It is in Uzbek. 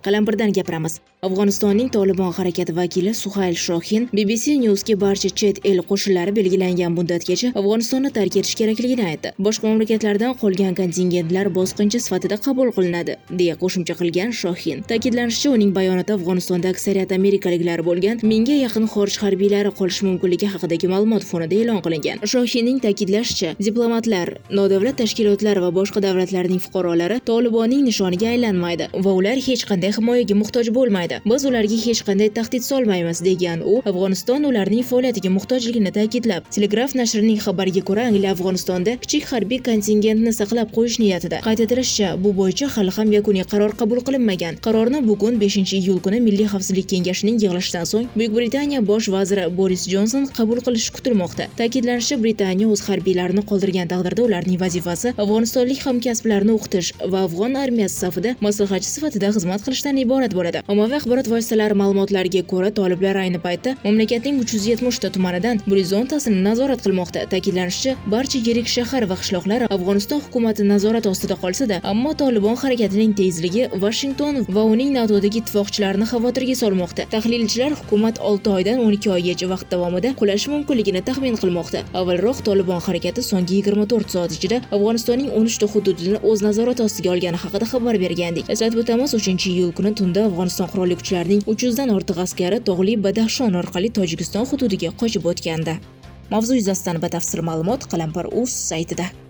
Qalampirdan gapiramiz. Afg'onistonning Tolibon harakati vakili Suhayl Shohin BBC News'ga barcha chet el qo'shinlari belgilangan muddatgacha Afg'onistonni tark etish kerakligini aytdi. Boshqa mamlakatlardan qolgan kontingentlar bosqinchi sifatida qabul qilinadi, deya qo'shimcha qilgan Shohin. Ta'kidlanishicha, uning bayonoti Afg'onistonda aksariyat amerikaliklar bo'lgan 1000 ga yaqin xorij harbiylari qolishi mumkinligi haqidagi ma'lumot fonida e'lon qilingan. Shohinning ta'kidlashicha, diplomatlar, nodavlat tashkilotlar va boshqa davlatlarning fuqarolari Tolibonning nishoniga aylanmaydi va ular hech qanday himoyaga muhtoj bo'lmaydi. Biz ularga hech qanday tahdid solmaymiz, degan u Afg'oniston ularning faoliyatiga muhtojligini ta'kidlab, Telegraph nashrining xabariga ko'ra, Angliya Afg'onistonda kichik harbiy kontingentni saqlab qo'yish niyatida. Qayd etilishicha, bu bo'yicha hali ham yakuniy qaror qabul qilinmagan. Qarorni bugun 5-iyul kuni Milliy xavfsizlik kengashining yig'ilishidan so'ng Buyuk Britaniya bosh vaziri Boris Jonson qabul qilishi kutilmoqda. Ta'kidlanishicha, Britaniya o'z harbiylarini qoldirgan taqdirda ularning vazifasi afg'onistonlik hamkasblarni o'qitish va afg'on armiyasi safida maslahatchi sifatida xizmat qilishdan iborat bo'ladi. Ommaviy axborot vositalari ma'lumotlariga ko'ra, toliblar ayni paytda mamlakatning 370 ta tumanidan 110 tasini nazorat qilmoqda. Ta'kidlanishicha, barcha yirik shahar va qishloqlar Afg'oniston hukumati nazorati ostida qolsa-da, ammo Tolibon harakatining tezligi Washington va uning NATOdagi ittifoqchilarini xavotirga solmoqda. Tahlilchilar hukumat 6 oydan 12 oygacha vaqt davomida qulashi mumkinligini taxmin qilmoqda. Avvalroq Tolibon harakati so'nggi 24 soat ichida Afg'onistonning 13 ta hududini o'z nazorati ostiga olgani haqida xabar bergandik. Eslatib o'tamiz, 3-iyul kuni tunda Afg'oniston qurolli kuchlarining 300 dan ortiq askari tog'li Badaxshon orqali Tojikiston hududiga qochib o'tgandi. Mavzu yuzasidan batafsil ma'lumot Qalampir.uz saytida.